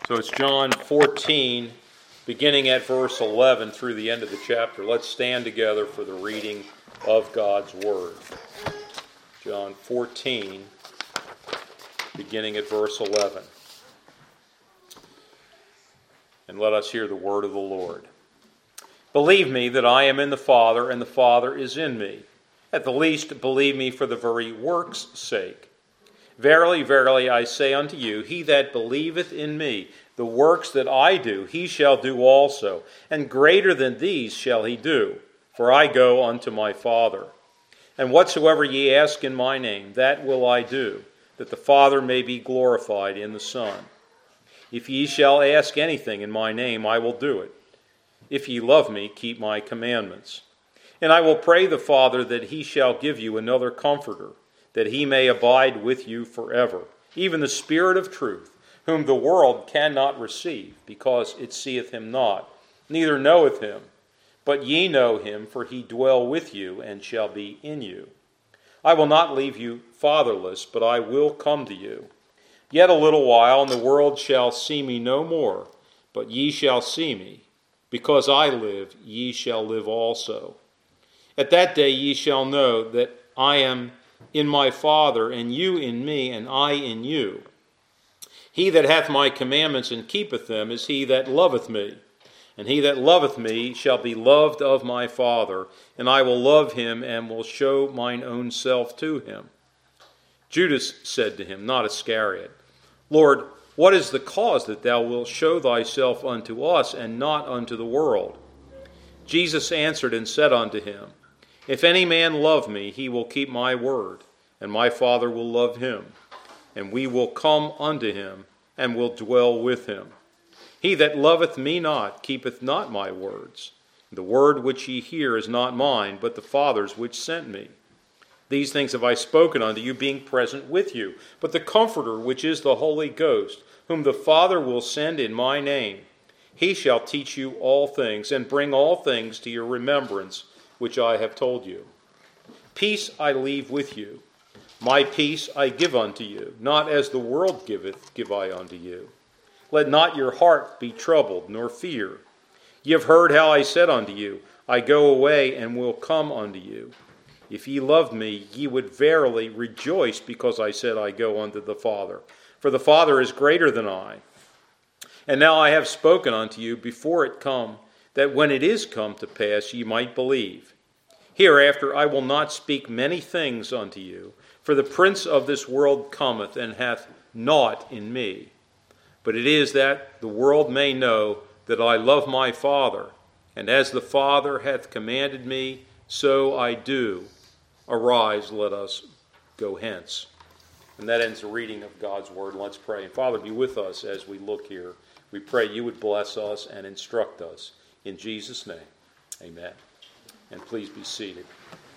So it's John 14, beginning at verse 11 through the end of the chapter. Let's stand together for the reading of God's Word. John 14, beginning at verse 11. And let us hear the word of the Lord. Believe me that I am in the Father, and the Father is in me. At the least, believe me for the very work's sake. Verily, verily, I say unto you, he that believeth in me, the works that I do, he shall do also, and greater than these shall he do, for I go unto my Father. And whatsoever ye ask in my name, that will I do, that the Father may be glorified in the Son. If ye shall ask anything in my name, I will do it. If ye love me, keep my commandments. And I will pray the Father that he shall give you another Comforter, that he may abide with you forever, even the Spirit of truth, whom the world cannot receive, because it seeth him not, neither knoweth him. But ye know him, for he dwell with you, and shall be in you. I will not leave you fatherless, but I will come to you. Yet a little while, and the world shall see me no more, but ye shall see me. Because I live, ye shall live also. At that day ye shall know that I am in my Father, and you in me, and I in you. He that hath my commandments and keepeth them is he that loveth me. And he that loveth me shall be loved of my Father, and I will love him, and will show mine own self to him. Judas said to him, not Iscariot, Lord, what is the cause that thou wilt show thyself unto us, and not unto the world? Jesus answered and said unto him, If any man love me, he will keep my word, and my Father will love him, and we will come unto him, and will dwell with him. He that loveth me not keepeth not my words. The word which ye hear is not mine, but the Father's which sent me. These things have I spoken unto you, being present with you. But the Comforter, which is the Holy Ghost, whom the Father will send in my name, he shall teach you all things, and bring all things to your remembrance, which I have told you. Peace I leave with you. My peace I give unto you. Not as the world giveth, give I unto you. Let not your heart be troubled, nor fear. Ye have heard how I said unto you, I go away, and will come unto you. If ye loved me, ye would verily rejoice, because I said, I go unto the Father. For the Father is greater than I. And now I have spoken unto you before it come, that when it is come to pass, ye might believe. Hereafter I will not speak many things unto you, for the prince of this world cometh, and hath naught in me. But it is that the world may know that I love my Father, and as the Father hath commanded me, so I do. Arise, let us go hence. And that ends the reading of God's Word. Let's pray. And Father, be with us as we look here. We pray you would bless us and instruct us. In Jesus' name, amen. And please be seated.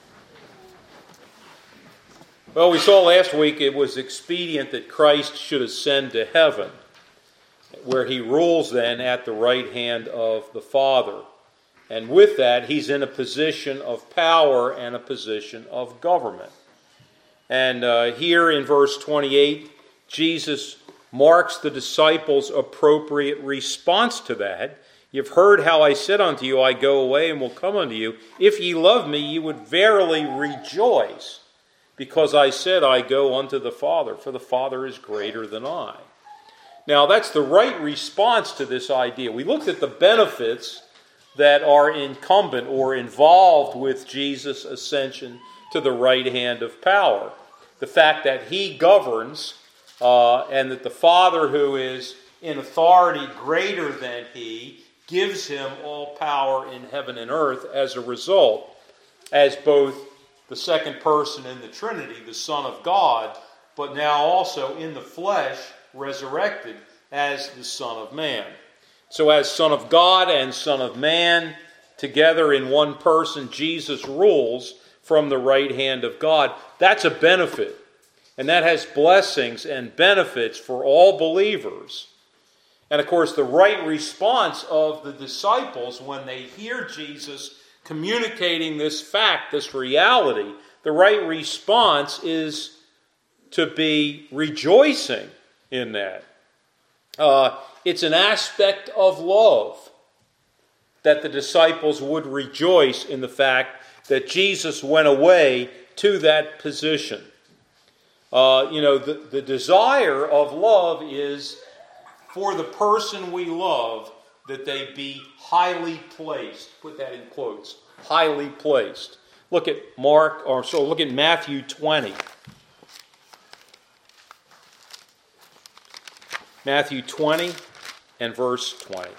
Well, we saw last week it was expedient that Christ should ascend to heaven, where he rules then at the right hand of the Father. And with that, he's in a position of power and a position of government. And here in verse 28, Jesus marks the disciples' appropriate response to that. You've heard how I said unto you, I go away and will come unto you. If ye love me, ye would verily rejoice, because I said, I go unto the Father, for the Father is greater than I. Now, that's the right response to this idea. We looked at the benefits that are incumbent or involved with Jesus' ascension to the right hand of power. The fact that he governs, and that the Father, who is in authority greater than he, gives him all power in heaven and earth as a result, as both the second person in the Trinity, the Son of God, but now also in the flesh, resurrected as the Son of Man. So as Son of God and Son of Man, together in one person, Jesus rules from the right hand of God. That's a benefit. And that has blessings and benefits for all believers. And of course, the right response of the disciples when they hear Jesus communicating this fact, this reality, the right response is to be rejoicing in that. It's an aspect of love that the disciples would rejoice in the fact that Jesus went away to that position. The desire of love is for the person we love that they be highly placed. Put that in quotes. Highly placed. Look at Matthew 20. Matthew 20 and verse 20.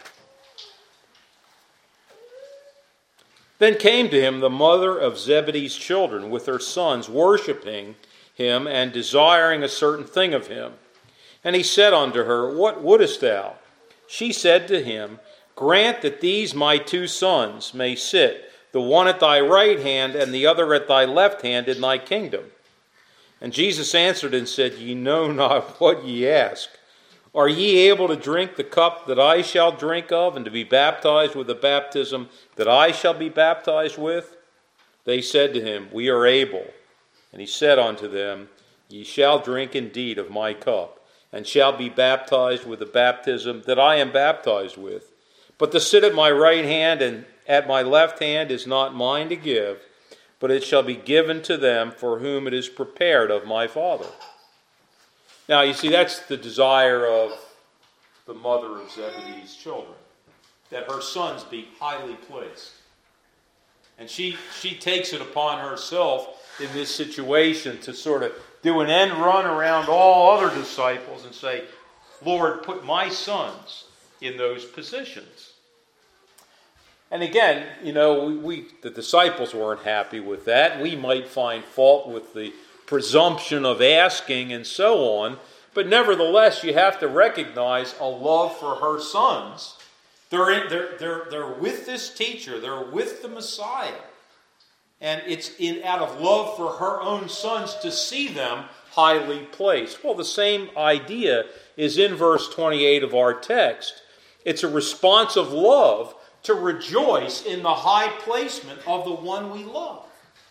Then came to him the mother of Zebedee's children with her sons, worshiping him and desiring a certain thing of him. And he said unto her, What wouldest thou? She said to him, Grant that these my 2 sons may sit, the one at thy right hand and the other at thy left hand in thy kingdom. And Jesus answered and said, Ye know not what ye ask. Are ye able to drink the cup that I shall drink of, and to be baptized with the baptism that I shall be baptized with? They said to him, We are able. And he said unto them, Ye shall drink indeed of my cup, and shall be baptized with the baptism that I am baptized with. But to sit at my right hand and at my left hand is not mine to give, but it shall be given to them for whom it is prepared of my Father. Now, you see, that's the desire of the mother of Zebedee's children, that her sons be highly placed. And she takes it upon herself in this situation to sort of do an end run around all other disciples and say, Lord, put my sons in those positions. And again, the disciples weren't happy with that. We might find fault with the presumption of asking and so on, but nevertheless, you have to recognize a love for her sons. They're with this teacher. They're with the Messiah. And it's out of love for her own sons to see them highly placed. Well, the same idea is in verse 28 of our text. It's a response of love to rejoice in the high placement of the one we love.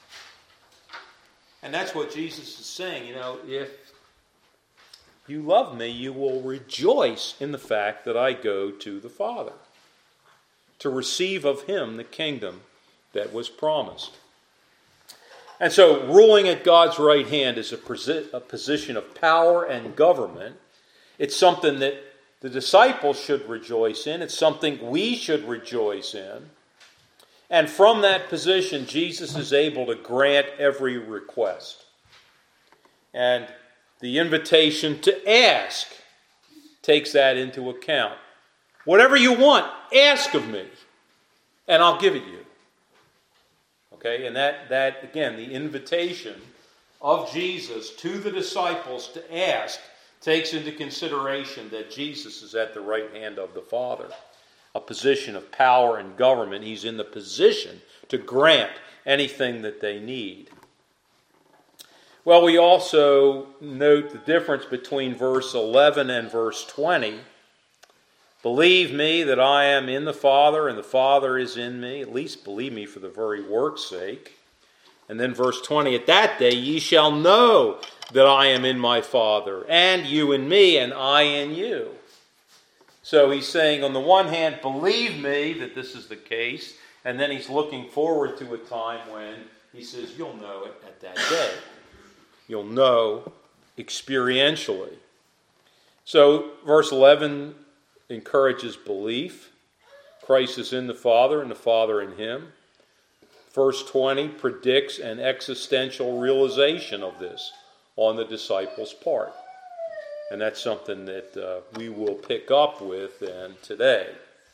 And that's what Jesus is saying. If you love me, you will rejoice in the fact that I go to the Father, to receive of him the kingdom that was promised. And so ruling at God's right hand is a position of power and government. It's something that the disciples should rejoice in. It's something we should rejoice in. And from that position, Jesus is able to grant every request. And the invitation to ask takes that into account. Whatever you want, ask of me, and I'll give it you. Okay, and that again, the invitation of Jesus to the disciples to ask takes into consideration that Jesus is at the right hand of the Father, a position of power and government. He's in the position to grant anything that they need. Well, we also note the difference between verse 11 and verse 20. Believe me that I am in the Father and the Father is in me. At least believe me for the very work's sake. And then verse 20, at that day ye shall know that I am in my Father, and you in me, and I in you. So he's saying, on the one hand, believe me that this is the case, and then he's looking forward to a time when he says, you'll know it at that day. You'll know experientially. So verse 11 encourages belief. Christ is in the Father, and the Father in him. Verse 20 predicts an existential realization of this on the disciples' part. And that's something that we will pick up with today.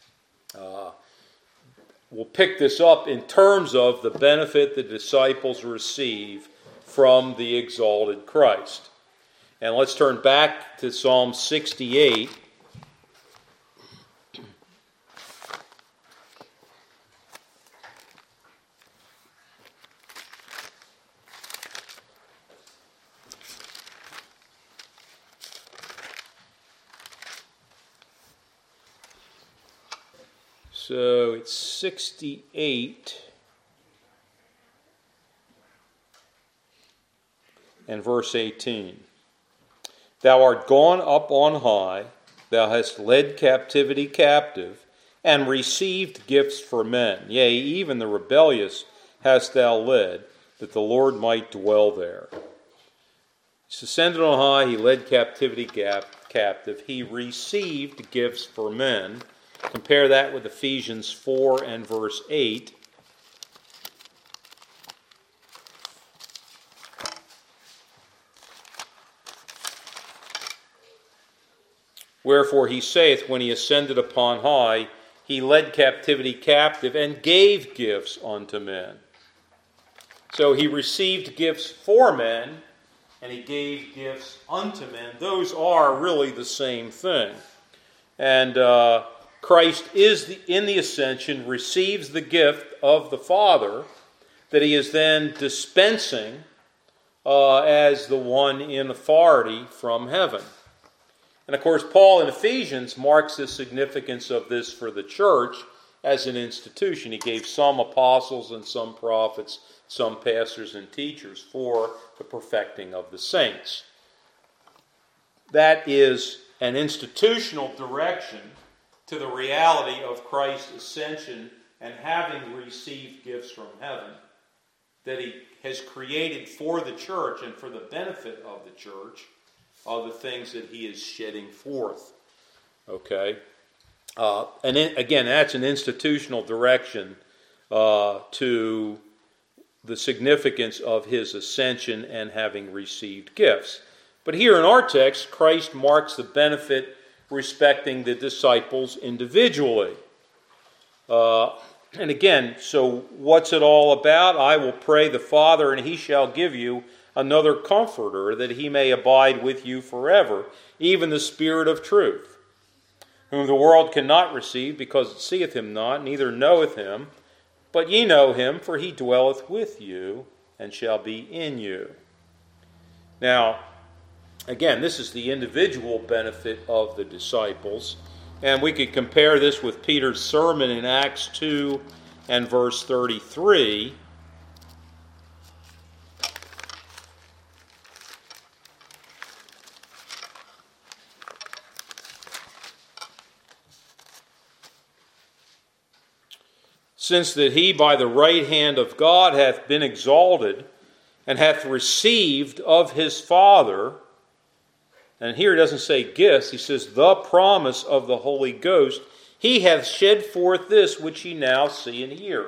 We'll pick this up in terms of the benefit the disciples receive from the exalted Christ. And let's turn back to Psalm 68. So it's 68 and verse 18. Thou art gone up on high, thou hast led captivity captive, and received gifts for men. Yea, even the rebellious hast thou led, that the Lord might dwell there. He ascended on high, he led captivity captive, he received gifts for men. Compare that with Ephesians 4 and verse 8. Wherefore he saith, when he ascended upon high, he led captivity captive and gave gifts unto men. So he received gifts for men, and he gave gifts unto men. Those are really the same thing. And Christ in the ascension receives the gift of the Father that he is then dispensing as the one in authority from heaven. And of course, Paul in Ephesians marks the significance of this for the church as an institution. He gave some apostles and some prophets, some pastors and teachers for the perfecting of the saints. That is an institutional direction to the reality of Christ's ascension and having received gifts from heaven that he has created for the church and for the benefit of the church of the things that he is shedding forth. Okay? And again, that's an institutional direction to the significance of his ascension and having received gifts. But here in our text, Christ marks the benefit respecting the disciples individually. And again, so what's it all about? I will pray the Father, and he shall give you another comforter, that he may abide with you forever, even the Spirit of truth, whom the world cannot receive, because it seeth him not, neither knoweth him. But ye know him, for he dwelleth with you, and shall be in you. Now, again, this is the individual benefit of the disciples. And we could compare this with Peter's sermon in Acts 2 and verse 33. Since that he by the right hand of God hath been exalted, and hath received of his Father, and here he doesn't say gifts, he says the promise of the Holy Ghost, he hath shed forth this which ye now see and hear.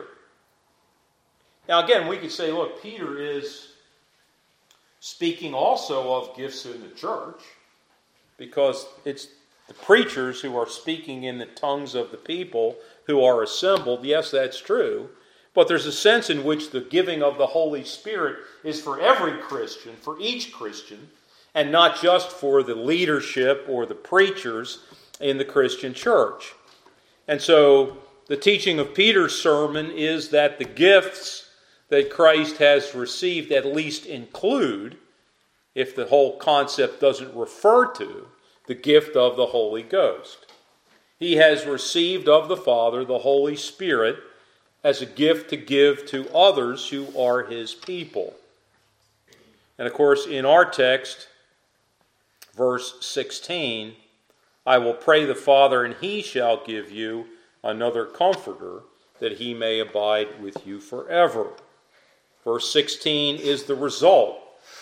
Now again, we could say, look, Peter is speaking also of gifts in the church, because it's the preachers who are speaking in the tongues of the people who are assembled. Yes, that's true. But there's a sense in which the giving of the Holy Spirit is for every Christian, for each Christian, and not just for the leadership or the preachers in the Christian church. And so the teaching of Peter's sermon is that the gifts that Christ has received at least include, if the whole concept doesn't refer to, the gift of the Holy Ghost. He has received of the Father the Holy Spirit as a gift to give to others who are his people. And of course, in our text, verse 16, I will pray the Father, and he shall give you another comforter, that he may abide with you forever. Verse 16 is the result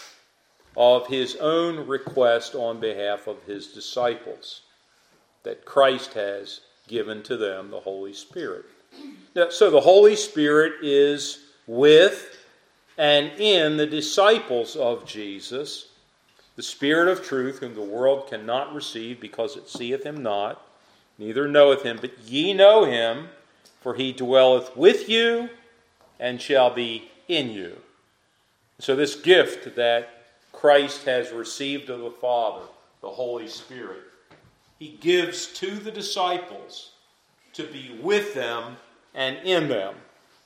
of his own request on behalf of his disciples, that Christ has given to them the Holy Spirit. Now, so the Holy Spirit is with and in the disciples of Jesus, the Spirit of truth, whom the world cannot receive, because it seeth him not, neither knoweth him. But ye know him, for he dwelleth with you and shall be in you. So this gift that Christ has received of the Father, the Holy Spirit, he gives to the disciples to be with them and in them.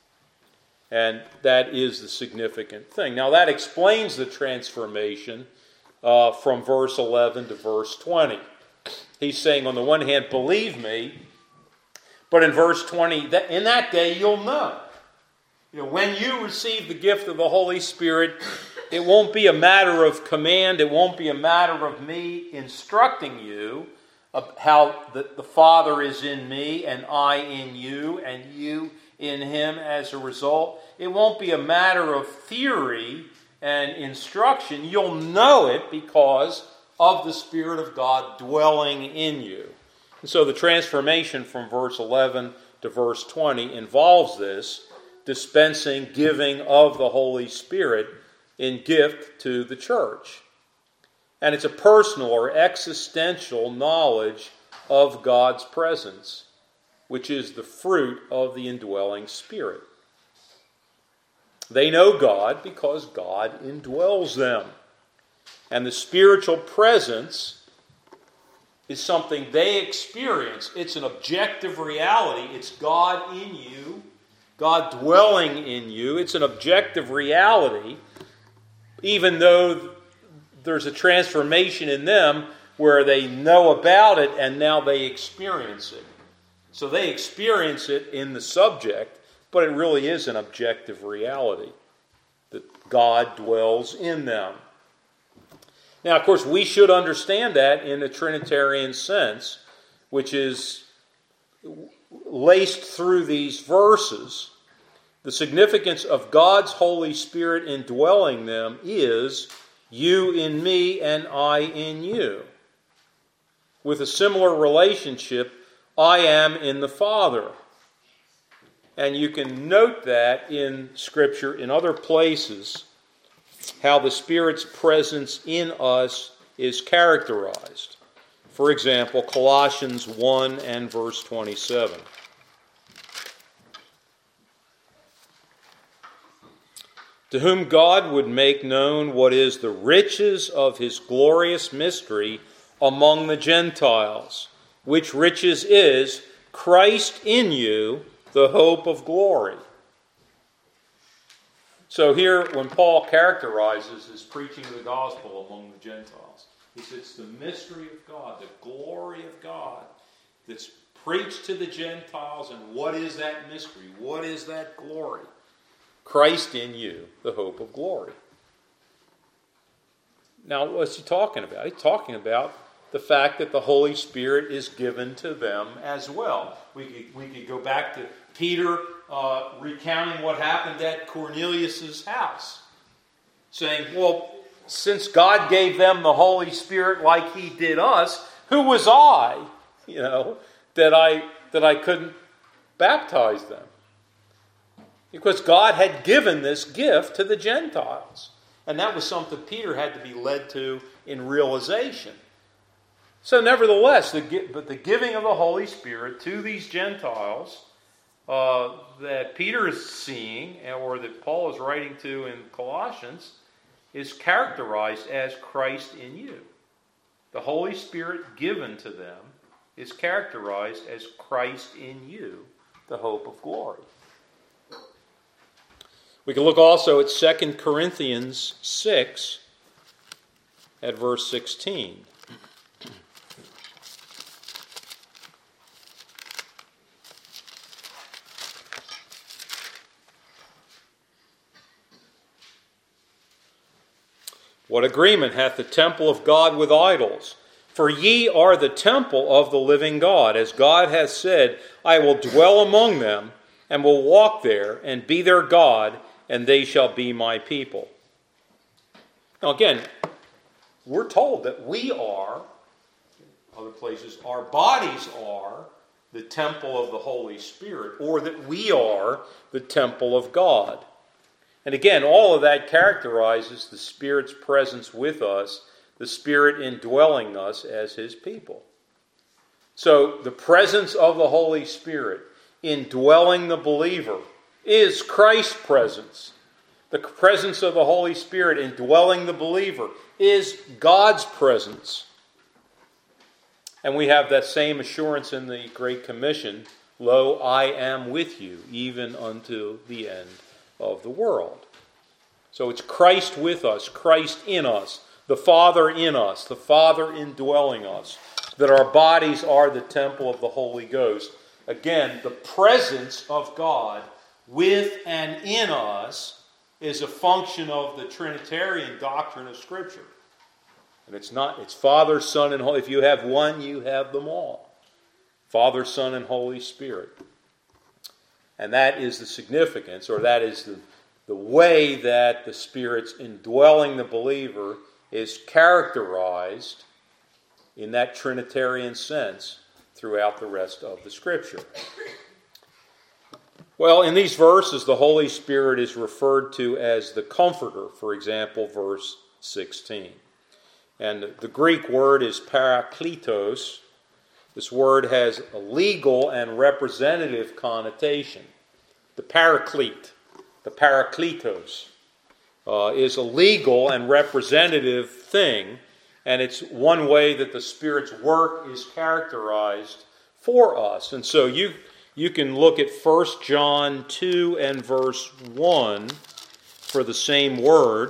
And that is the significant thing. Now that explains the transformation from verse 11 to verse 20. He's saying, on the one hand, believe me, but in verse 20, that in that day you'll know. When you receive the gift of the Holy Spirit, it won't be a matter of command. It won't be a matter of me instructing you how the Father is in me and I in you and you in him as a result. It won't be a matter of theory and instruction. You'll know it because of the Spirit of God dwelling in you. And so the transformation from verse 11 to verse 20 involves this dispensing, giving of the Holy Spirit in gift to the church. And it's a personal or existential knowledge of God's presence, which is the fruit of the indwelling Spirit. They know God because God indwells them. And the spiritual presence is something they experience. It's an objective reality. It's God in you, God dwelling in you. It's an objective reality, even though there's a transformation in them where they know about it and now they experience it. So they experience it in the subject, but it really is an objective reality that God dwells in them. Now, of course, we should understand that in a Trinitarian sense, which is laced through these verses. The significance of God's Holy Spirit indwelling them is you in me and I in you. With a similar relationship, I am in the Father. And you can note that in Scripture, in other places, how the Spirit's presence in us is characterized. For example, Colossians 1 and verse 27. To whom God would make known what is the riches of his glorious mystery among the Gentiles, which riches is Christ in you, the hope of glory. So here, when Paul characterizes his preaching of the gospel among the Gentiles, he says it's the mystery of God, the glory of God that's preached to the Gentiles. And what is that mystery? What is that glory? Christ in you, the hope of glory. Now, what's he talking about? He's talking about the fact that the Holy Spirit is given to them as well. We could go back to Peter recounting what happened at Cornelius' house, saying, well, since God gave them the Holy Spirit like he did us, who was I, that I couldn't baptize them? Because God had given this gift to the Gentiles. And that was something Peter had to be led to in realization. So nevertheless, the giving of the Holy Spirit to these Gentiles that Peter is seeing, or that Paul is writing to in Colossians, is characterized as Christ in you. The Holy Spirit given to them is characterized as Christ in you, the hope of glory. We can look also at 2 Corinthians 6 at verse 16. What agreement hath the temple of God with idols? For ye are the temple of the living God, as God hath said, I will dwell among them, and will walk there, and be their God, and they shall be my people. Now again, we're told that we are, other places, our bodies are the temple of the Holy Spirit, or that we are the temple of God. And again, all of that characterizes the Spirit's presence with us, the Spirit indwelling us as his people. So the presence of the Holy Spirit indwelling the believer is Christ's presence. The presence of the Holy Spirit indwelling the believer is God's presence. And we have that same assurance in the Great Commission, Lo, I am with you, even unto the end of the world. So it's Christ with us, Christ in us, the Father in us, the Father indwelling us, that our bodies are the temple of the Holy Ghost. Again, the presence of God with and in us is a function of the Trinitarian doctrine of Scripture. And it's Father, Son, and Holy. If you have one, you have them all. Father, Son, and Holy Spirit. And that is the significance, or that is the way that the Spirit's indwelling the believer is characterized in that Trinitarian sense throughout the rest of the Scripture. Well, in these verses, the Holy Spirit is referred to as the Comforter, for example, verse 16. And the Greek word is parakletos. This word has a legal and representative connotation. The paraclete, the parakletos, is a legal and representative thing, and it's one way that the Spirit's work is characterized for us. And so you can look at 1 John 2 and verse 1 for the same word.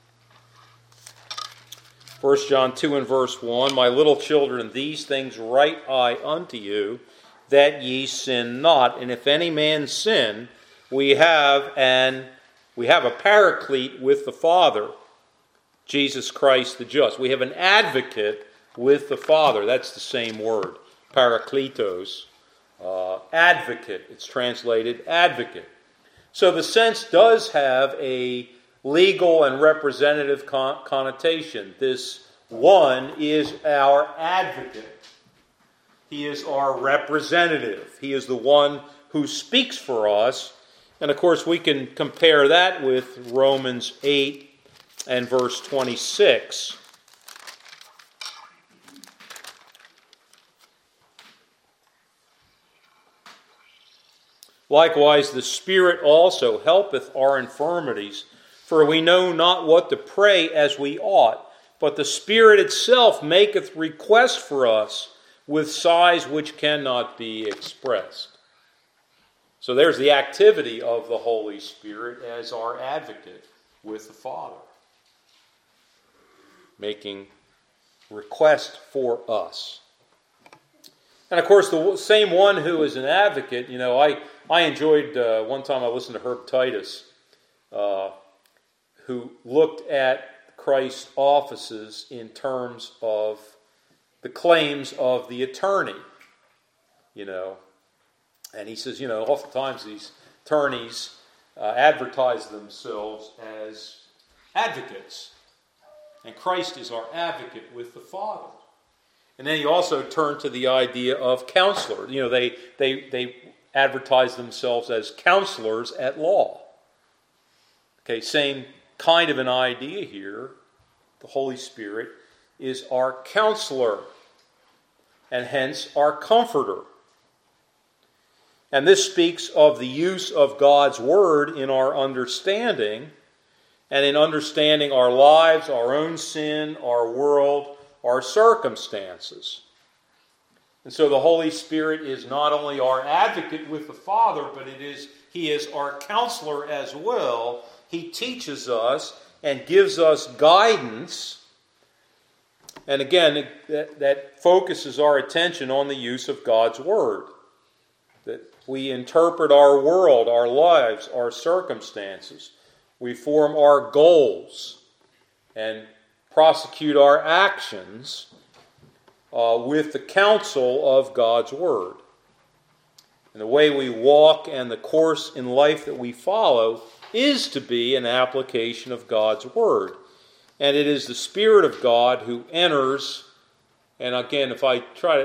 1 John 2 and verse 1, My little children, these things write I unto you, that ye sin not. And if any man sin, we have a paraclete with the Father, Jesus Christ the just. We have an advocate with the Father. That's the same word, parakletos. Advocate. It's translated advocate. So the sense does have a legal and representative connotation. This one is our advocate. He is our representative. He is the one who speaks for us. And of course, we can compare that with Romans 8 and verse 26. Likewise, the Spirit also helpeth our infirmities, for we know not what to pray as we ought, but the Spirit itself maketh request for us with sighs which cannot be expressed. So there's the activity of the Holy Spirit as our advocate with the Father, making request for us. And of course, the same one who is an advocate, I enjoyed, one time I listened to Herb Titus, who looked at Christ's offices in terms of the claims of the attorney, And he says, oftentimes these attorneys advertise themselves as advocates. And Christ is our advocate with the Father. And then he also turned to the idea of counselor. They advertise themselves as counselors at law. Okay, same kind of an idea here. The Holy Spirit is our counselor, and hence our comforter. And this speaks of the use of God's Word in our understanding, and in understanding our lives, our own sin, our world, our circumstances. And so the Holy Spirit is not only our advocate with the Father, but He is our counselor as well. He teaches us and gives us guidance. And again, that focuses our attention on the use of God's Word. That we interpret our world, our lives, our circumstances. We form our goals and prosecute our actions with the counsel of God's Word. And the way we walk and the course in life that we follow is to be an application of God's Word. And it is the Spirit of God who enters. And again, if I try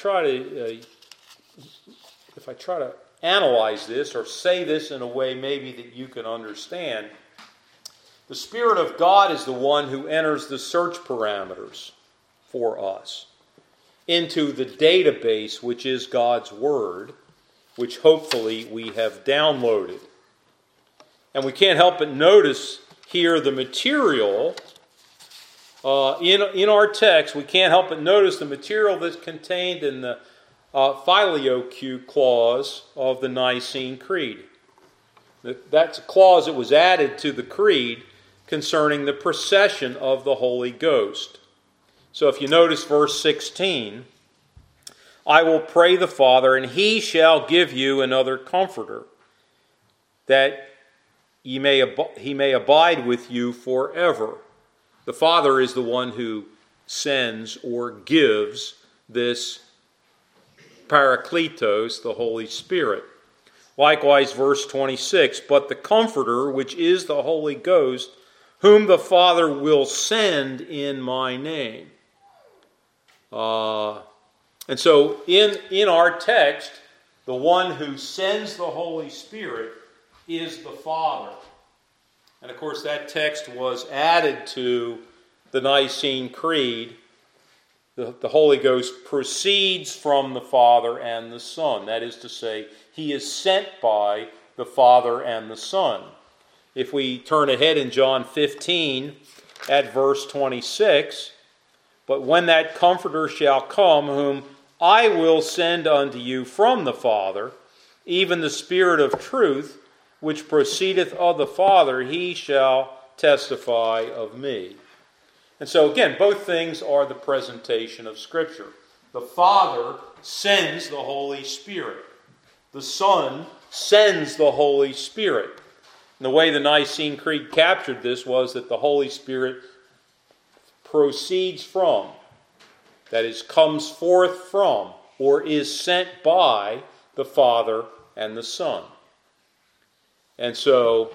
to analyze this or say this in a way maybe that you can understand, the Spirit of God is the one who enters the search parameters for us into the database, which is God's Word, which hopefully we have downloaded. And we can't help but notice here the material in our text. We can't help but notice the material that's contained in the Filioque clause of the Nicene Creed. That's a clause that was added to the Creed concerning the procession of the Holy Ghost. So if you notice verse 16, I will pray the Father, and He shall give you another Comforter, that He may abide with you forever. The Father is the one who sends or gives this Parakletos, the Holy Spirit. Likewise, verse 26, but the Comforter, which is the Holy Ghost, whom the Father will send in my name. And so in our text, the one who sends the Holy Spirit is the Father. And of course, that text was added to the Nicene Creed. The Holy Ghost proceeds from the Father and the Son. That is to say, he is sent by the Father and the Son. If we turn ahead in John 15 at verse 26, but when that Comforter shall come, whom I will send unto you from the Father, even the Spirit of truth, which proceedeth of the Father, he shall testify of me. And so again, both things are the presentation of Scripture. The Father sends the Holy Spirit. The Son sends the Holy Spirit. And the way the Nicene Creed captured this was that the Holy Spirit proceeds from, that is, comes forth from, or is sent by the Father and the Son. And so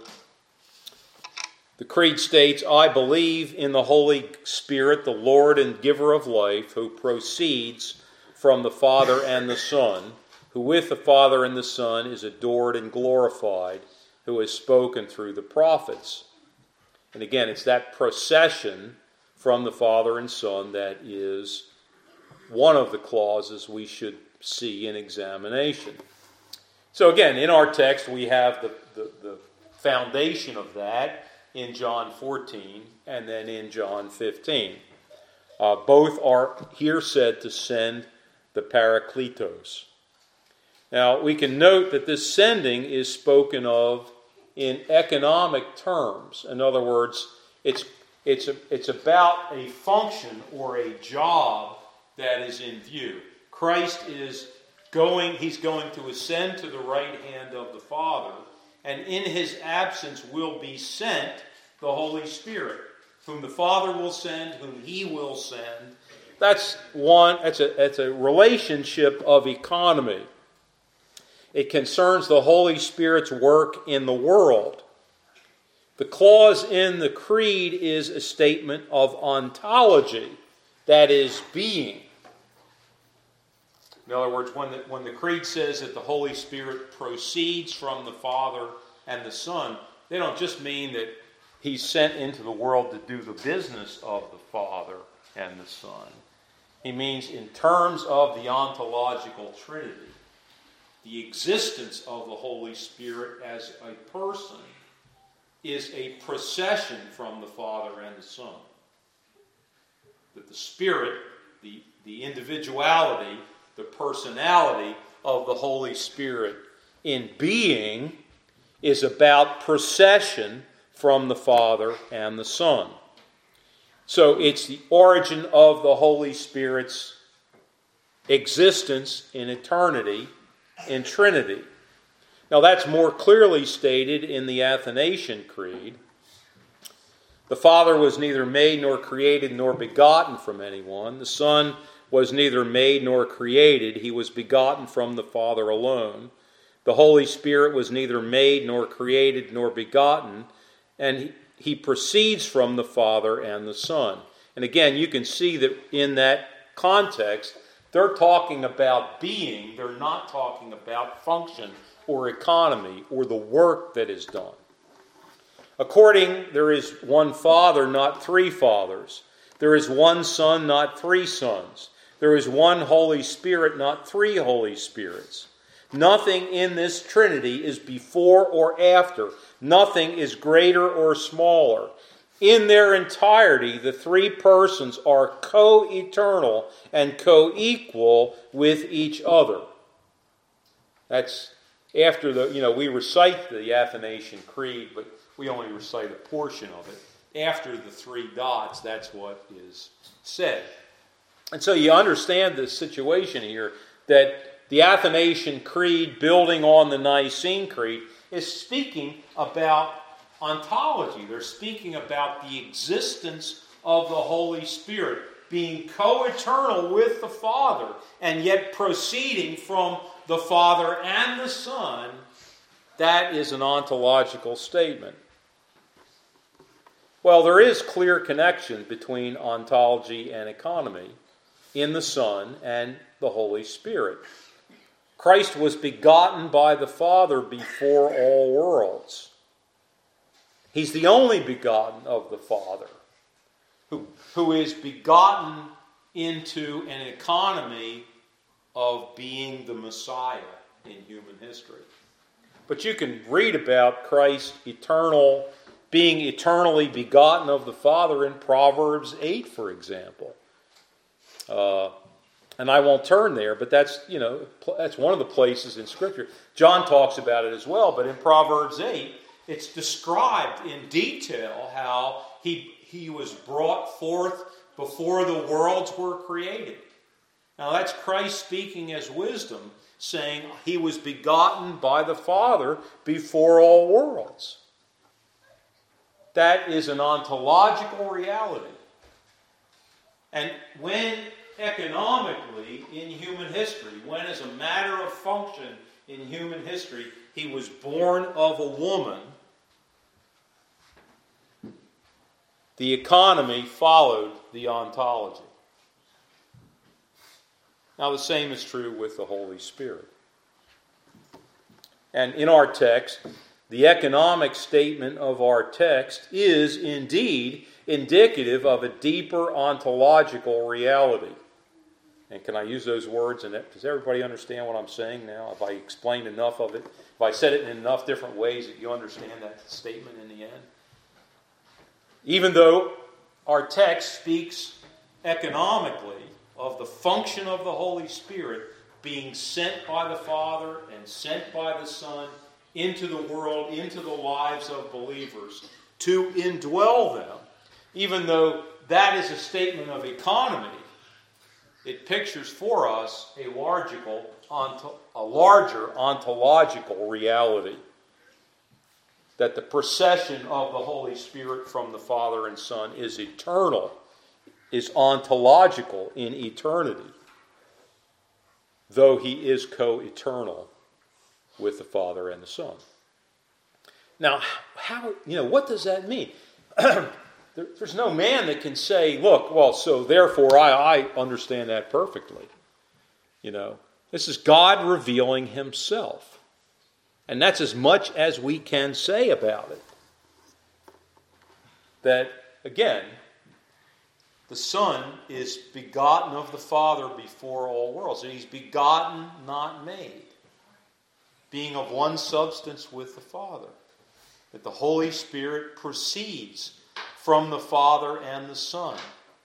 the Creed states, I believe in the Holy Spirit, the Lord and giver of life, who proceeds from the Father and the Son, who with the Father and the Son is adored and glorified, who has spoken through the prophets. And again, it's that procession from the Father and Son that is one of the clauses we should see in examination. So again, in our text, we have the foundation of that in John 14 and then in John 15. Both are here said to send the Parakletos. Now, we can note that this sending is spoken of in economic terms. In other words, it's about a function or a job that is in view. Christ is he's going to ascend to the right hand of the Father, and in his absence will be sent the Holy Spirit, whom the Father will send, whom he will send. That's a relationship of economy. It concerns the Holy Spirit's work in the world. The clause in the Creed is a statement of ontology, that is, being. In other words, when the Creed says that the Holy Spirit proceeds from the Father and the Son, they don't just mean that he's sent into the world to do the business of the Father and the Son. He means in terms of the ontological Trinity, the existence of the Holy Spirit as a person is a procession from the Father and the Son. That the Spirit, the individuality, the personality of the Holy Spirit in being is about procession from the Father and the Son. So it's the origin of the Holy Spirit's existence in eternity in Trinity. Now that's more clearly stated in the Athanasian Creed. The Father was neither made nor created nor begotten from anyone. The Son was neither made nor created. He was begotten from the Father alone. The Holy Spirit was neither made nor created nor begotten, and he proceeds from the Father and the Son. And again, you can see that in that context, they're talking about being. They're not talking about function or economy or the work that is done. According, there is one Father, not three fathers. There is one Son, not three sons. There is one Holy Spirit, not three Holy Spirits. Nothing in this Trinity is before or after. Nothing is greater or smaller. In their entirety, the three persons are co-eternal and co-equal with each other. That's after we recite the Athanasian Creed, but we only recite a portion of it. After the three dots, that's what is said. And so you understand the situation here, that the Athanasian Creed, building on the Nicene Creed, is speaking about ontology. They're speaking about the existence of the Holy Spirit being co-eternal with the Father, and yet proceeding from the Father and the Son, that is an ontological statement. Well, there is clear connection between ontology and economy in the Son and the Holy Spirit. Christ was begotten by the Father before all worlds. He's the only begotten of the Father, who is begotten into an economy of being the Messiah in human history. But you can read about Christ being eternally begotten of the Father in Proverbs 8, for example. And I won't turn there, but that's one of the places in Scripture. John talks about it as well, but in Proverbs 8, it's described in detail how he was brought forth before the worlds were created. Now that's Christ speaking as wisdom, saying he was begotten by the Father before all worlds. That is an ontological reality. And when economically in human history, when as a matter of function in human history, he was born of a woman, the economy followed the ontology. Now the same is true with the Holy Spirit. And in our text, the economic statement of our text is indeed indicative of a deeper ontological reality. And can I use those words? And does everybody understand what I'm saying now? Have I explained enough of it? Have I said it in enough different ways that you understand that statement in the end? Even though our text speaks economically of the function of the Holy Spirit being sent by the Father and sent by the Son into the world, into the lives of believers, to indwell them, even though that is a statement of economy, it pictures for us a larger ontological reality. That the procession of the Holy Spirit from the Father and Son is eternal, is ontological in eternity, though he is co-eternal with the Father and the Son. Now, what does that mean? There's no man that can say, look, well, so therefore I understand that perfectly. This is God revealing himself. And that's as much as we can say about it. That, again, the Son is begotten of the Father before all worlds. And he's begotten, not made. Being of one substance with the Father. That the Holy Spirit proceeds from the Father and the Son.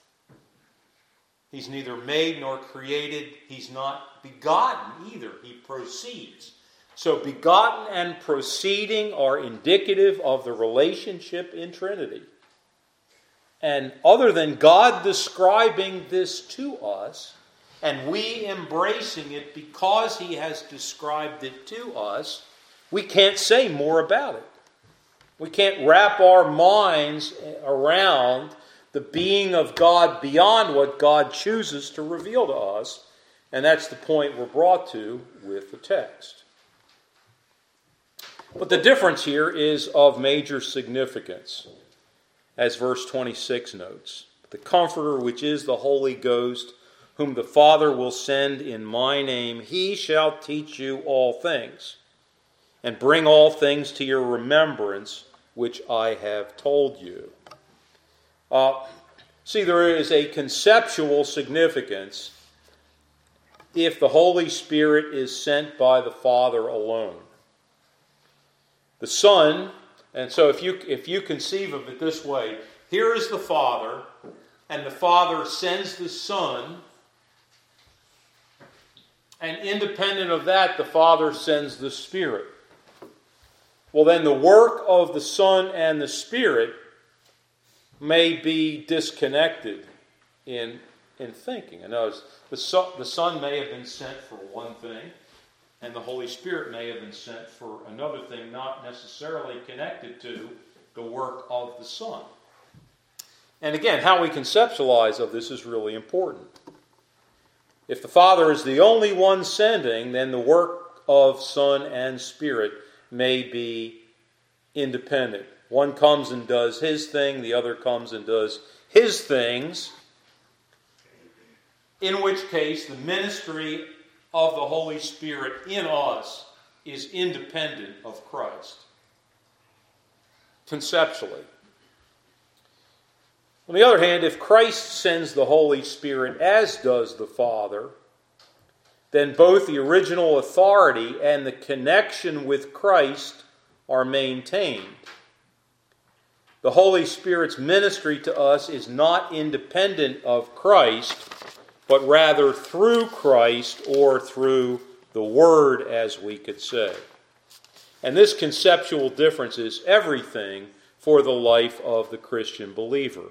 He's neither made nor created. He's not begotten either. He proceeds. So begotten and proceeding are indicative of the relationship in Trinity. And other than God describing this to us, and we embracing it because he has described it to us, we can't say more about it. We can't wrap our minds around the being of God beyond what God chooses to reveal to us. And that's the point we're brought to with the text. But the difference here is of major significance, as verse 26 notes. The Comforter, which is the Holy Ghost, whom the Father will send in my name, he shall teach you all things, and bring all things to your remembrance, which I have told you. See, there is a conceptual significance if the Holy Spirit is sent by the Father alone. The Son, and so if you conceive of it this way, here is the Father, and the Father sends the Son, and independent of that, the Father sends the Spirit. Well, then the work of the Son and the Spirit may be disconnected in thinking. In other words, the Son may have been sent for one thing, and the Holy Spirit may have been sent for another thing, not necessarily connected to the work of the Son. And again, how we conceptualize of this is really important. If the Father is the only one sending, then the work of Son and Spirit may be independent. One comes and does his thing, the other comes and does his things, in which case the ministry of the Holy Spirit in us is independent of Christ, conceptually. On the other hand, if Christ sends the Holy Spirit as does the Father, then both the original authority and the connection with Christ are maintained. The Holy Spirit's ministry to us is not independent of Christ, but rather through Christ or through the Word, as we could say. And this conceptual difference is everything for the life of the Christian believer.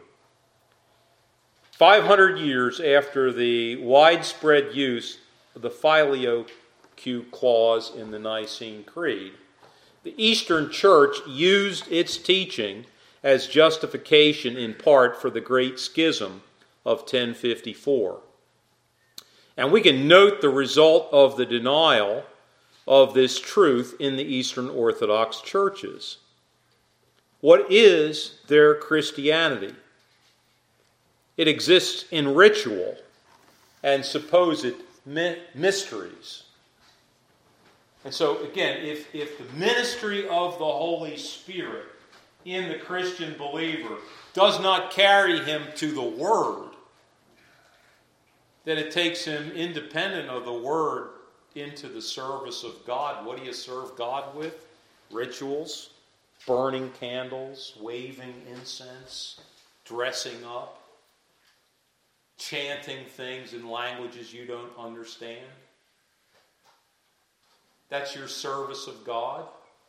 500 years after the widespread use of the Filioque clause in the Nicene Creed, the Eastern Church used its teaching as justification in part for the Great Schism of 1054. And we can note the result of the denial of this truth in the Eastern Orthodox churches. What is their Christianity? It exists in ritual and supposed mysteries. And so, again, if the ministry of the Holy Spirit in the Christian believer does not carry him to the Word, then it takes him independent of the Word into the service of God. What do you serve God with? Rituals, burning candles, waving incense, dressing up, chanting things in languages you don't understand. That's your service of God.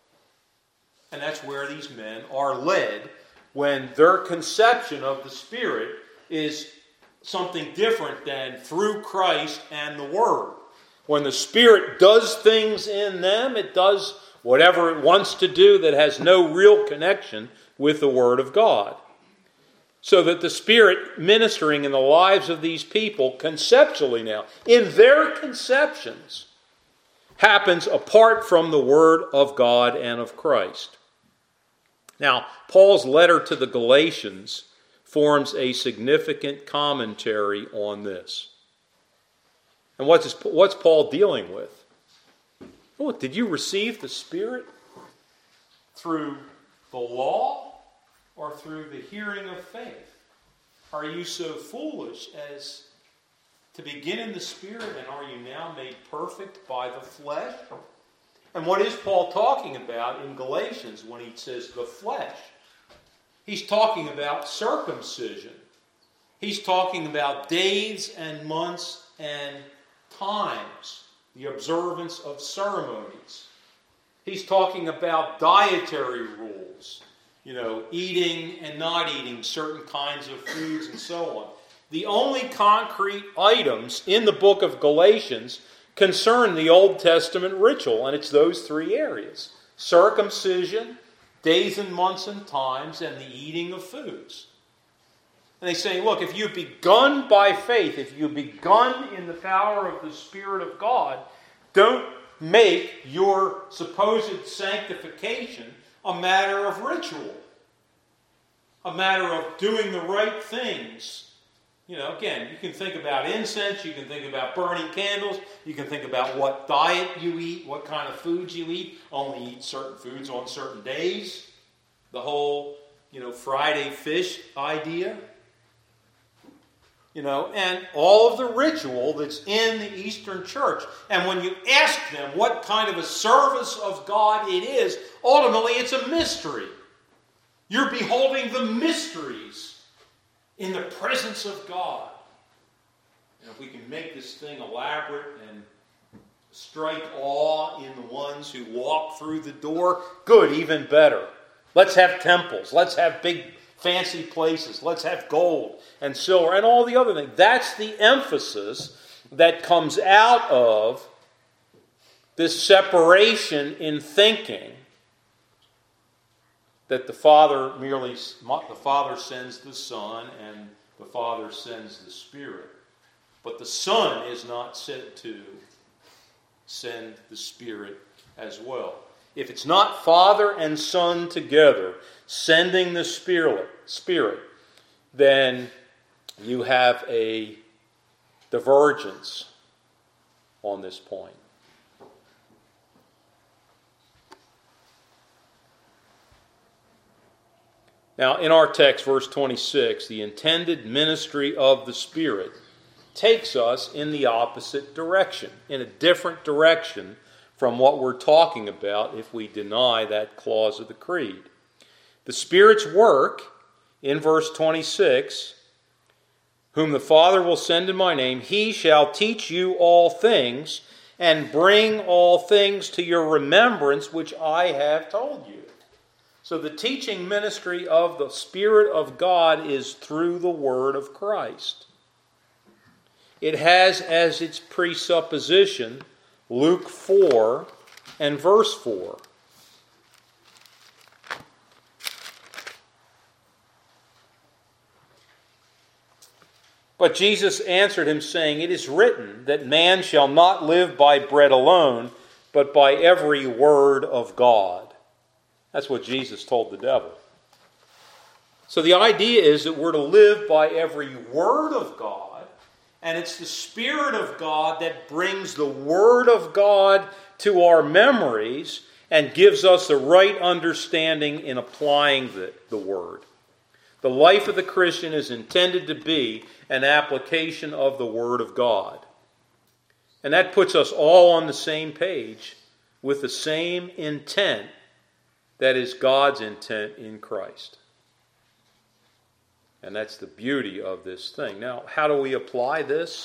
And that's where these men are led when their conception of the Spirit is something different than through Christ and the Word. When the Spirit does things in them, it does whatever it wants to do that has no real connection with the Word of God. So that the Spirit ministering in the lives of these people conceptually now, in their conceptions, happens apart from the Word of God and of Christ. Now, Paul's letter to the Galatians forms a significant commentary on this. And what's Paul dealing with? Oh, did you receive the Spirit through the law or through the hearing of faith? Are you so foolish as to begin in the Spirit, and are you now made perfect by the flesh? And what is Paul talking about in Galatians when he says the flesh? He's talking about circumcision. He's talking about days and months and times, the observance of ceremonies. He's talking about dietary rules, eating and not eating certain kinds of foods and so on. The only concrete items in the book of Galatians concern the Old Testament ritual, and it's those three areas: circumcision, days and months and times, and the eating of foods. And they say, look, if you've begun by faith, if you've begun in the power of the Spirit of God, don't make your supposed sanctification a matter of ritual, a matter of doing the right things. Again, you can think about incense, you can think about burning candles, you can think about what diet you eat, what kind of foods you eat, only eat certain foods on certain days. The whole, Friday fish idea. And all of the ritual that's in the Eastern Church. And when you ask them what kind of a service of God it is, ultimately it's a mystery. You're beholding the mysteries in the presence of God. And if we can make this thing elaborate and strike awe in the ones who walk through the door, good, even better. Let's have temples. Let's have big fancy places. Let's have gold and silver and all the other things. That's the emphasis that comes out of this separation in thinking that the Father sends the Son and the Father sends the Spirit. But the Son is not said to send the Spirit as well. If it's not Father and Son together sending the Spirit, then you have a divergence on this point. Now, in our text, verse 26, the intended ministry of the Spirit takes us in the opposite direction, in a different direction from what we're talking about if we deny that clause of the creed. The Spirit's work, in verse 26, whom the Father will send in my name, he shall teach you all things and bring all things to your remembrance which I have told you. So the teaching ministry of the Spirit of God is through the Word of Christ. It has as its presupposition Luke 4 and verse 4. But Jesus answered him, saying, It is written that man shall not live by bread alone, but by every word of God. That's what Jesus told the devil. So the idea is that we're to live by every word of God, and it's the Spirit of God that brings the Word of God to our memories and gives us the right understanding in applying the Word. The life of the Christian is intended to be an application of the Word of God. And that puts us all on the same page with the same intent that is God's intent in Christ. And that's the beauty of this thing. Now, how do we apply this?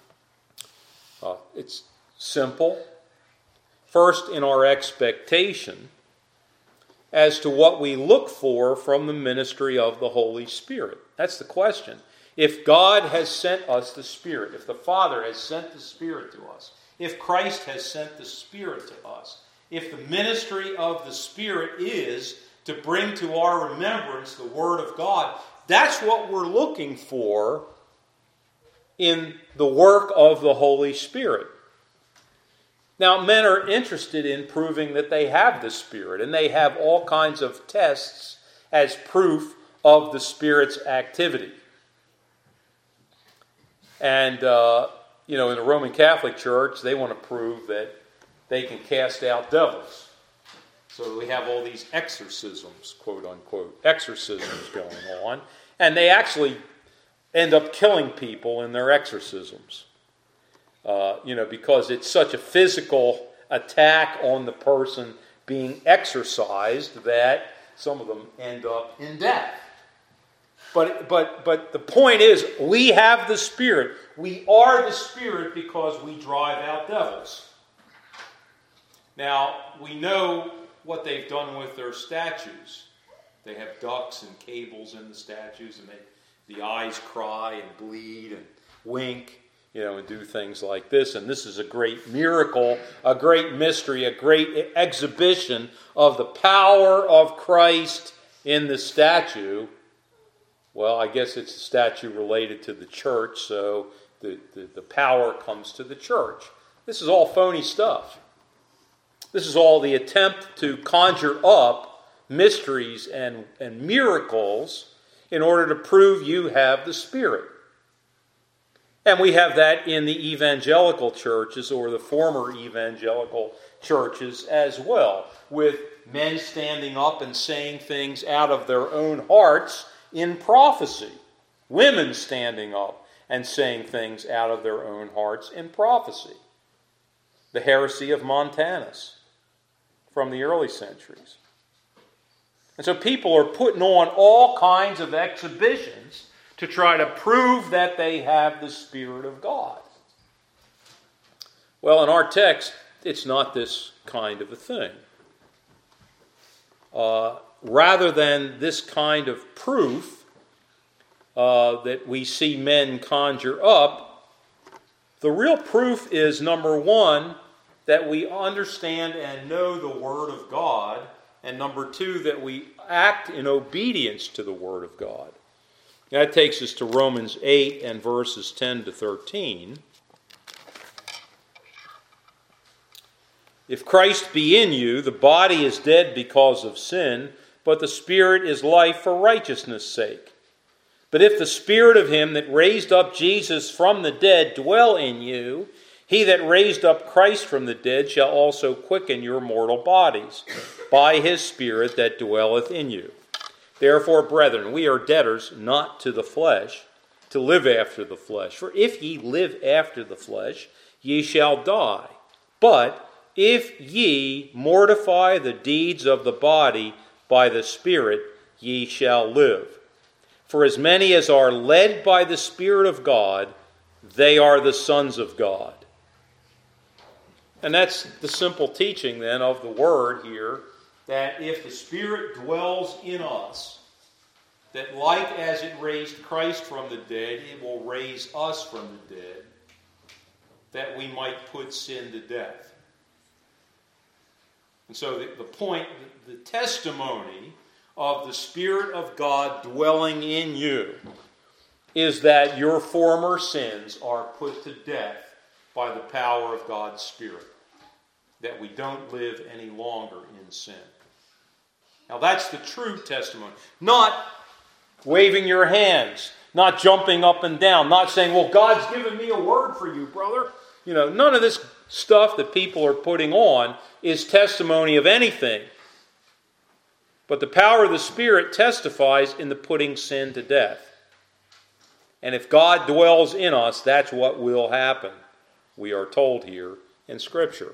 It's simple. First, in our expectation as to what we look for from the ministry of the Holy Spirit. That's the question. If God has sent us the Spirit, if the Father has sent the Spirit to us, if Christ has sent the Spirit to us, if the ministry of the Spirit is to bring to our remembrance the Word of God, that's what we're looking for in the work of the Holy Spirit. Now, men are interested in proving that they have the Spirit, and they have all kinds of tests as proof of the Spirit's activity. And, in the Roman Catholic Church, they want to prove that they can cast out devils. So we have all these exorcisms, quote unquote, exorcisms going on. And they actually end up killing people in their exorcisms. Because it's such a physical attack on the person being exorcised that some of them end up in death. But the point is, we have the Spirit. We are the Spirit because we drive out devils. Now, we know what they've done with their statues. They have ducks and cables in the statues, and the eyes cry and bleed and wink, and do things like this. And this is a great miracle, a great mystery, a great exhibition of the power of Christ in the statue. Well, I guess it's a statue related to the church, so the power comes to the church. This is all phony stuff. This is all the attempt to conjure up mysteries and miracles in order to prove you have the Spirit. And we have that in the evangelical churches, or the former evangelical churches as well, with men standing up and saying things out of their own hearts in prophecy. Women standing up and saying things out of their own hearts in prophecy. The heresy of Montanus from the early centuries. And so people are putting on all kinds of exhibitions to try to prove that they have the Spirit of God. Well, in our text, it's not this kind of a thing. Rather than this kind of proof that we see men conjure up, the real proof is, number one, that we understand and know the Word of God And number two, that we act in obedience to the Word of God. That takes us to Romans 8 and verses 10 to 13. If Christ be in you, the body is dead because of sin, but the Spirit is life for righteousness' sake. But if the Spirit of him that raised up Jesus from the dead dwell in you, he that raised up Christ from the dead shall also quicken your mortal bodies by his Spirit that dwelleth in you. Therefore, brethren, we are debtors not to the flesh, to live after the flesh. For if ye live after the flesh, ye shall die. But if ye mortify the deeds of the body by the Spirit, ye shall live. For as many as are led by the Spirit of God, they are the sons of God. And that's the simple teaching then of the Word here, that if the Spirit dwells in us, that like as it raised Christ from the dead, it will raise us from the dead, that we might put sin to death. And so the point, the testimony of the Spirit of God dwelling in you is that your former sins are put to death by the power of God's Spirit, that we don't live any longer in sin. Now that's the true testimony. Not waving your hands, not jumping up and down, not saying, well, God's given me a word for you, brother. None of this stuff that people are putting on is testimony of anything. But the power of the Spirit testifies in the putting sin to death. And if God dwells in us, that's what will happen, we are told here in Scripture.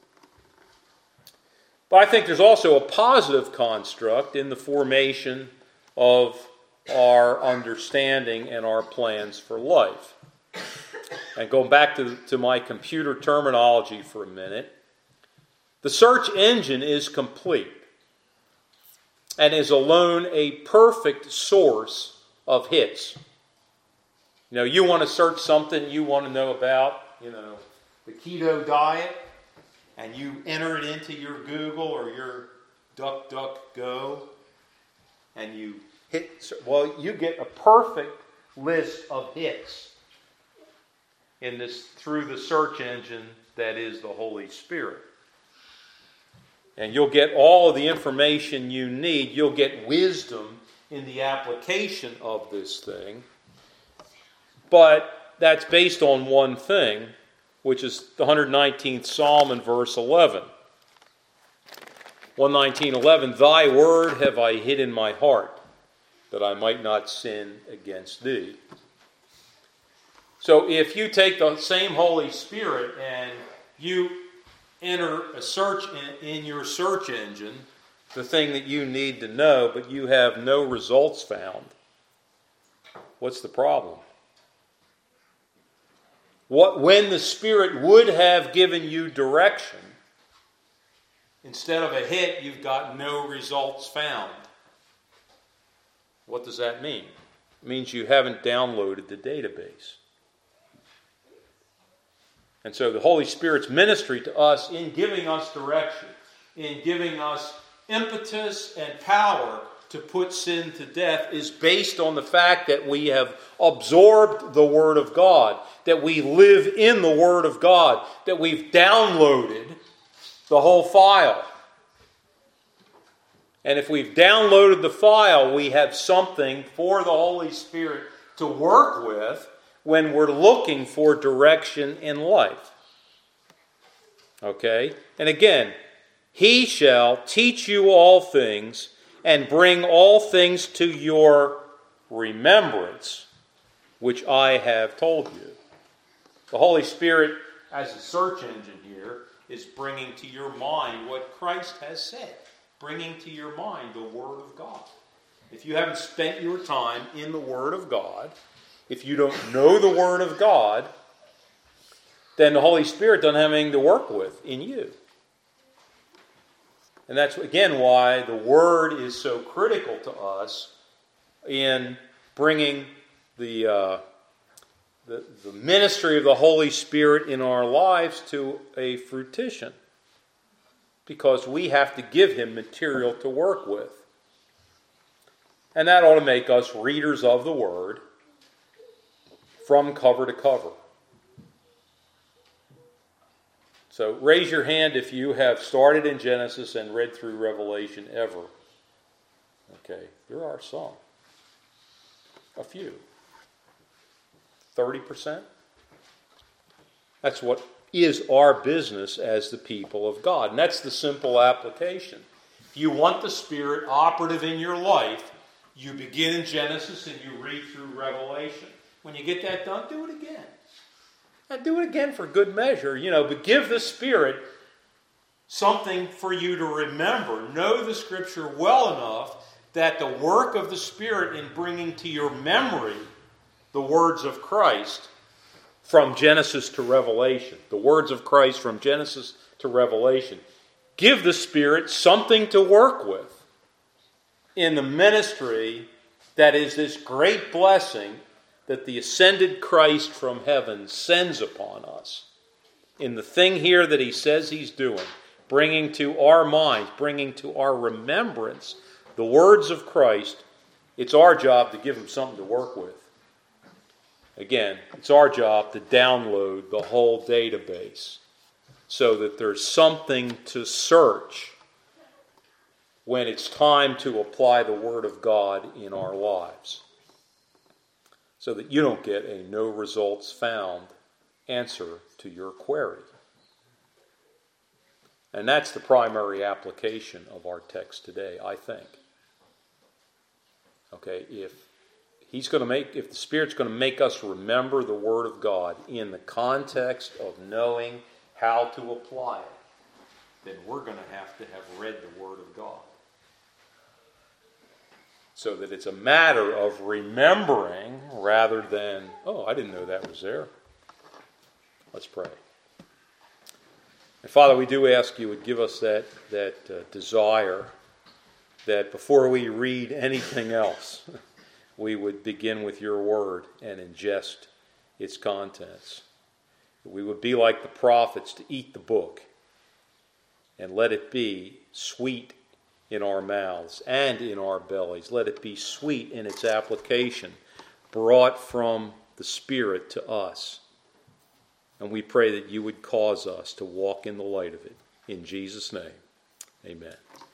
But I think there's also a positive construct in the formation of our understanding and our plans for life. And going back to my computer terminology for a minute, the search engine is complete and is alone a perfect source of hits. You want to search something you want to know about, the keto diet, and you enter it into your Google or your DuckDuckGo, and you hit, you get a perfect list of hits through the search engine that is the Holy Spirit. And you'll get all of the information you need. You'll get wisdom in the application of this thing. But that's based on one thing, which is the 119th Psalm and verse 11. 119:11, Thy word have I hid in my heart, that I might not sin against thee. So if you take the same Holy Spirit and you enter a search in your search engine, the thing that you need to know, but you have no results found, what's the problem? When the Spirit would have given you direction, instead of a hit, you've got no results found. What does that mean? It means you haven't downloaded the database. And so the Holy Spirit's ministry to us in giving us direction, in giving us impetus and power to put sin to death, is based on the fact that we have absorbed the Word of God, that we live in the Word of God, that we've downloaded the whole file. And if we've downloaded the file, we have something for the Holy Spirit to work with when we're looking for direction in life. Okay? And again, He shall teach you all things and bring all things to your remembrance, which I have told you. The Holy Spirit, as a search engine here, is bringing to your mind what Christ has said. Bringing to your mind the Word of God. If you haven't spent your time in the Word of God, if you don't know the Word of God, then the Holy Spirit doesn't have anything to work with in you. And that's, again, why the Word is so critical to us in bringing the ministry of the Holy Spirit in our lives to a fruition. because we have to give him material to work with. And that ought to make us readers of the Word from cover to cover. So raise your hand if you have started in Genesis and read through Revelation ever. Okay, there are some. A few. 30%? That's what is our business as the people of God. And that's the simple application. If you want the Spirit operative in your life, you begin in Genesis and you read through Revelation. When you get that done, do it again. And do it again for good measure, but give the Spirit something for you to remember. Know the Scripture well enough that the work of the Spirit in bringing to your memory the words of Christ from Genesis to Revelation. The words of Christ from Genesis to Revelation. Give the Spirit something to work with in the ministry that is this great blessing that the ascended Christ from heaven sends upon us. In the thing here that he says he's doing, bringing to our minds, bringing to our remembrance the words of Christ, it's our job to give him something to work with. Again, it's our job to download the whole database so that there's something to search when it's time to apply the Word of God in our lives. So that you don't get a no results found answer to your query. And that's the primary application of our text today, I think. Okay, if the Spirit's going to make us remember the Word of God in the context of knowing how to apply it, then we're going to have read the Word of God. So that it's a matter of remembering rather than, oh, I didn't know that was there. Let's pray. And Father, we do ask you would give us that desire that before we read anything else, we would begin with your word and ingest its contents. We would be like the prophets to eat the book and let it be sweet in our mouths and in our bellies. Let it be sweet in its application, brought from the Spirit to us. And we pray that you would cause us to walk in the light of it. In Jesus' name, amen.